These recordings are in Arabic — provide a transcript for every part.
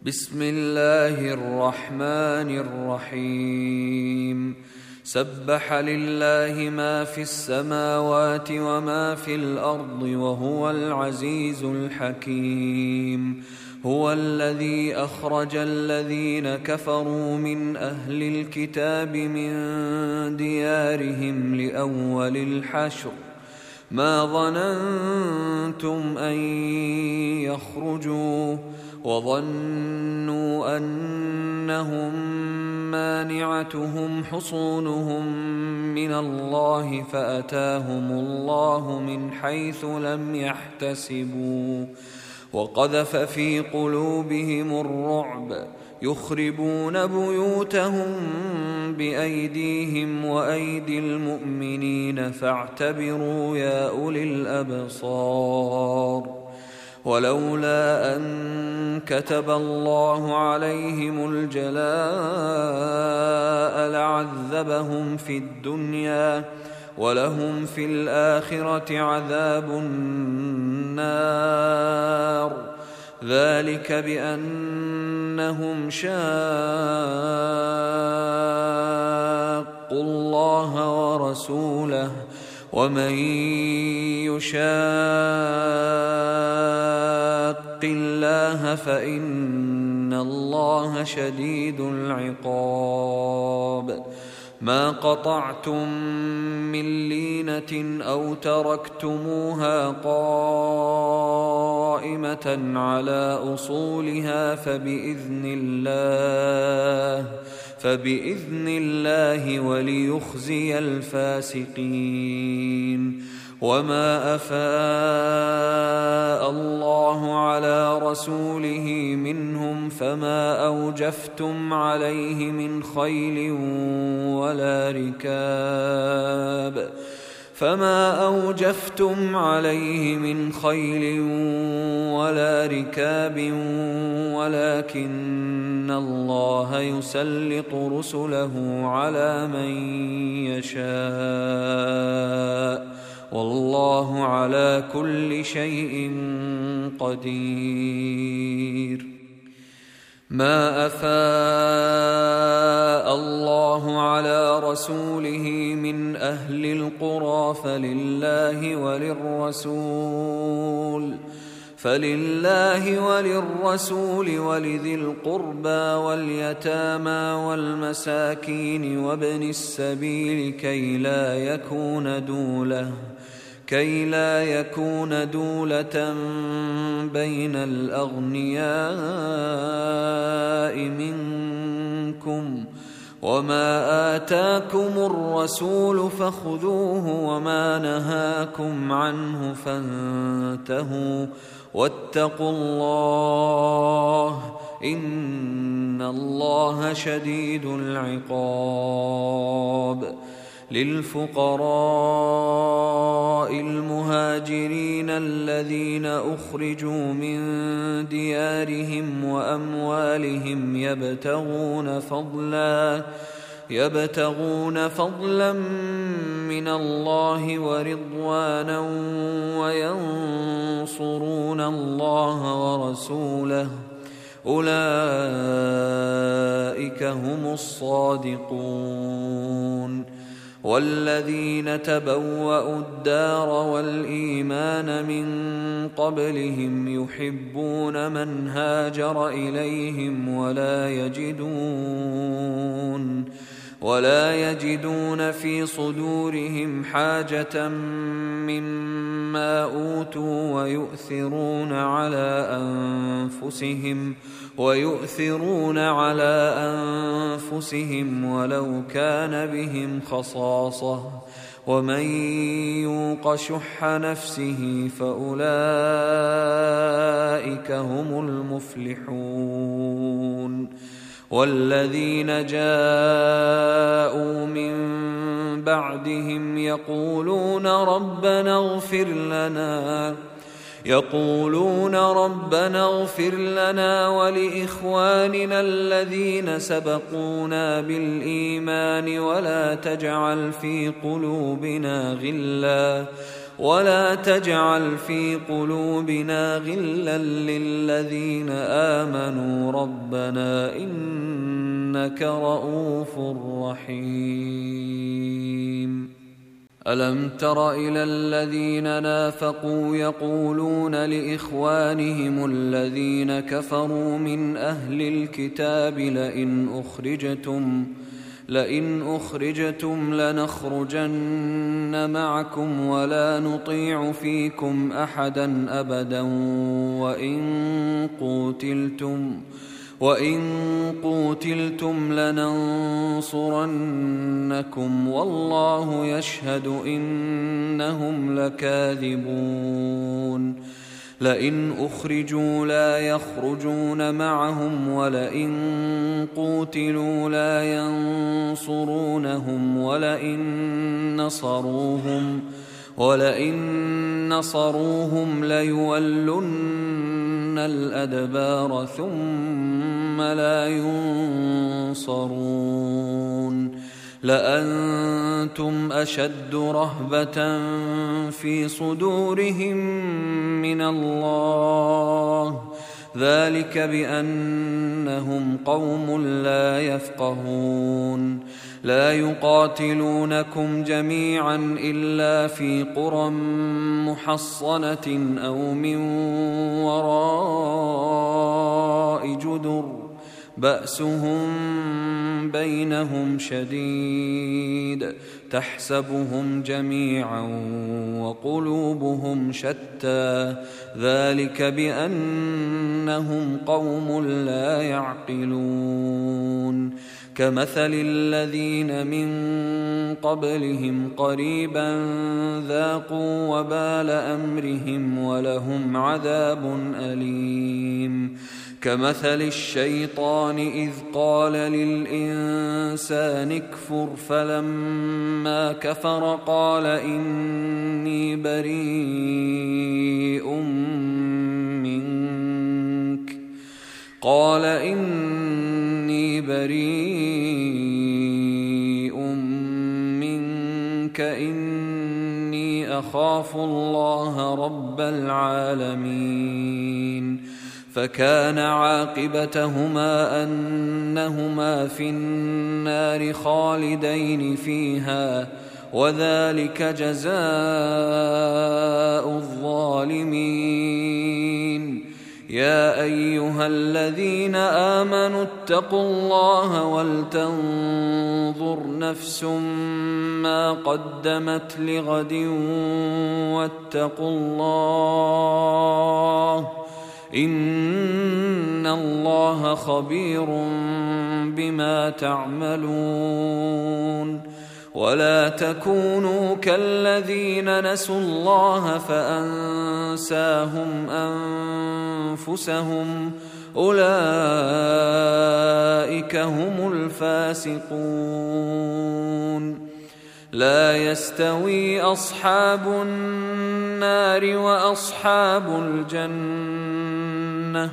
بسم الله الرحمن الرحيم. سبح لله ما في السماوات وما في الأرض وهو العزيز الحكيم. هو الذي أخرج الذين كفروا من أهل الكتاب من ديارهم لأول الحشر ما ظننتم أن يخرجوا وظنوا أنهم مانعتهم حصونهم من الله فأتاهم الله من حيث لم يحتسبوا وقذف في قلوبهم الرعب يخربون بيوتهم بأيديهم وأيدي المؤمنين فاعتبروا يا أولي الأبصار. ولولا أن كتب الله عليهم الجلاء لعذبهم في الدنيا ولهم في الآخرة عذاب النار. ذلك بأنهم شاقوا الله ورسوله ومن يشاق الله فإن الله شديد العقاب. ما قطعتم من لينة أو تركتموها قائمة على أصولها فبإذن الله وليخزي الفاسقين. وما أفاء الله على رسوله منهم فما أوجفتم عليه من خيل ولا ركاب ولكن الله يسلط رسله على من يشاء والله على كل شيء قدير. ما أفاء الله على رسوله من أهل القرى فلله وللرسول ولذي القربى واليتامى والمساكين وابن السبيل كي لا يكون دولة بين الأغنياء منكم. وما آتاكم الرسول فخذوه وما نهاكم عنه فانتهوا واتقوا الله إن الله شديد العقاب. للفقراء المهاجرين الذين أخرجوا من ديارهم وأموالهم يبتغون فضلا من الله ورضوانا وينصرون الله ورسوله أولئك هم الصادقون. والذين تبوأوا الدار والإيمان من قبلهم يحبون من هاجر إليهم ولا يجدون في صدورهم حاجة مما أوتوا ويؤثرون على أنفسهم ولو كان بهم خصاصة ومن يوق شح نفسه فأولئك هم المفلحون. والذين جاءوا من بعدهم يقولون ربنا اغفر لنا ولإخواننا الذين سبقونا بالإيمان ولا تجعل في قلوبنا ولا تجعل في قلوبنا غلا للذين آمنوا ربنا إنك رؤوف رحيم. ألم تر إلى الذين نافقوا يقولون لإخوانهم الذين كفروا من أهل الكتاب لئن أخرجتم لنخرجن معكم ولا نطيع فيكم أحدا أبدا وإن قوتلتم لننصرنكم والله يشهد إنهم لكاذبون. لئن أخرجوا لا يخرجون معهم ولئن قوتلوا لا ينصرونهم ولئن نصروهم ليولن الأدبار ثم لا ينصرون. لأنتم أشد رهبة في صدورهم من الله ذلك بأنهم قوم لا يفقهون. لا يقاتلونكم جميعا إلا في قرى محصنة أو من وراء جدر بأسهم بينهم شديد تحسبهم جميعا وقلوبهم شتى ذلك بأنهم قوم لا يعقلون. كمثل الذين من قبلهم قريبا ذاقوا وبال أمرهم ولهم عذاب أليم. كمثل الشيطان إذ قال للإنسان اكفر فلما كفر قال إني بريء منك إني أخاف الله رب العالمين. فكان عاقبتهما أنهما في النار خالدين فيها وذلك جزاء الظالمين. يا أيها الذين آمنوا اتقوا الله ولتنظر نفس ما قدمت لغد واتقوا الله إن الله خبير بما تعملون. ولا تكونوا كالذين نسوا الله فأنساهم أنفسهم أولئك هم الفاسقون. لا يستوي أصحاب النار وأصحاب الجنة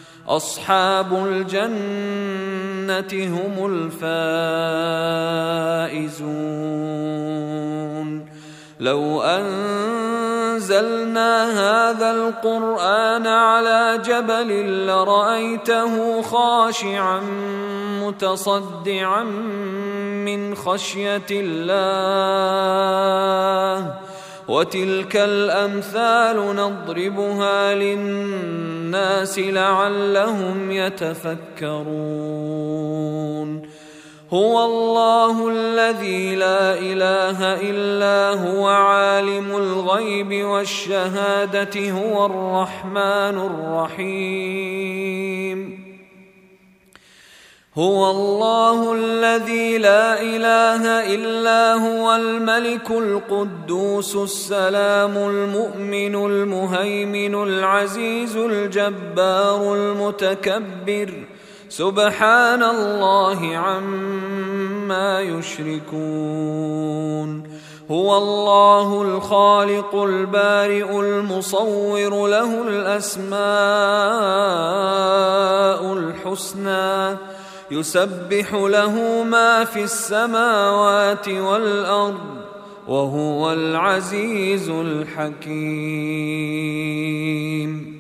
هم الفائزون. لو أنزلنا هذا القرآن على جبل لرأيته خاشعا متصدعا من خشية الله وتلك الأمثال نضربها للناس لعلهم يتفكرون. هو الله الذي لا إله إلا هو عالم الغيب والشهادة هو الرحمن الرحيم. هو الله الذي لا إله إلا هو الملك القدوس السلام المؤمن المهيمن العزيز الجبار المتكبر سبحان الله عما يشركون. هو الله الخالق البارئ المصور له الأسماء الحسنى يسبح له ما في السماوات والأرض وهو العزيز الحكيم.